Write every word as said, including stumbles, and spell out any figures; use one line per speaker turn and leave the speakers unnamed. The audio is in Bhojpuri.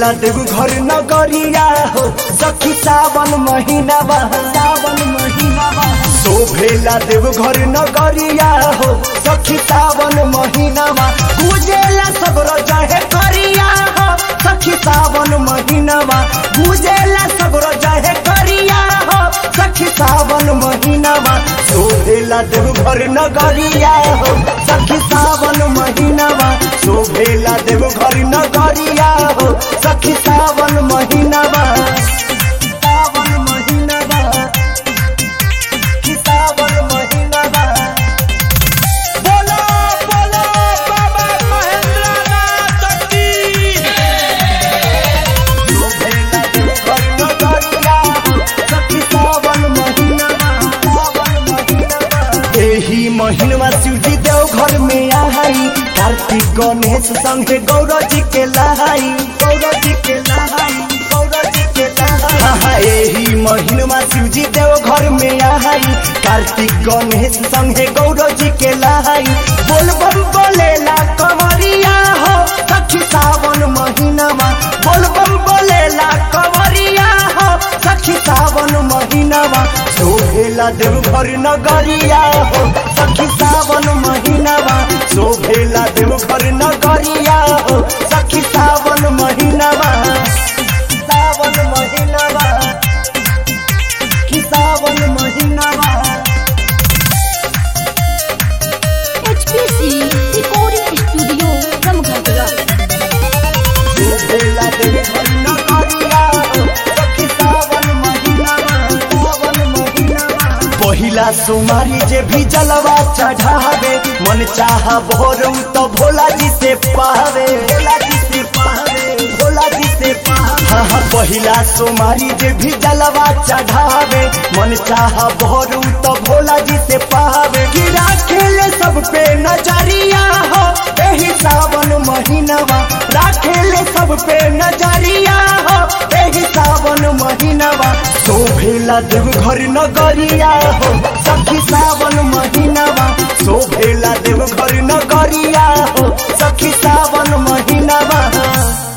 शोभेला देव घर नगरिया हो सखी सावन महीना सावन महीना शोभेला देव घर नगरिया हो सखी सावन महीना गुजेला सबर जहे करिया हो सखी सावन महीना गुजेला सबर जहे करिया हो सखी सावन महीना शोभेला देव घर नगरिया हो सखी सावन महीना शोभेला देव घर नगरिया हो सखी सावन महीना सावन महीना सावन महीना बोलो बोलो बाबा महेंद्रनाथ की शोभेला देव घर नगरिया हो सखी सावन महीना सावन महीना एही महीना शिवजी देव घर में आई कार्तिक गणेश संगे गौरव जी के लहाई गौरव जी के लहाई गौरव जी के लहाई एही महीना शिवजी देव घर में आई कार्तिक गणेश संगे गौरव जी के लहाई बोल बम बोलेला कंवरिया हो सखी सावन महीना बोल बम बोलेला कंवरिया हो सखी सावन महीना शोभेला देव घर नगरिया हो सखी सावन महीना शोभेला देव घर नगरिया हो सखी सावन महीना सावन महीना कि सावन महीना
H P C Recording Studio from Ghagara।
शोभेला देव घर नगरिया हो सखी सावन महीना सावन महीना पहिला सोमारी जे भी जलवा चढ़ावे मन चाह भोरू तो भोला जी से पावे भोला जी से पावे भोला जी से पावे हाँ हाँ पहिला सोमारी जे भी जलवा चढ़ावे मन चाह भोरू तो भोला जी से पावे कि राखेले सब पे नजरिया हो एही सावन महीना राखेले सब पे नजरिया हो एही सावन महीना शोभेला देव घर नगरिया हो सखी सावन महीना शोभेला देव घर नगरिया हो सखी सावन महीना।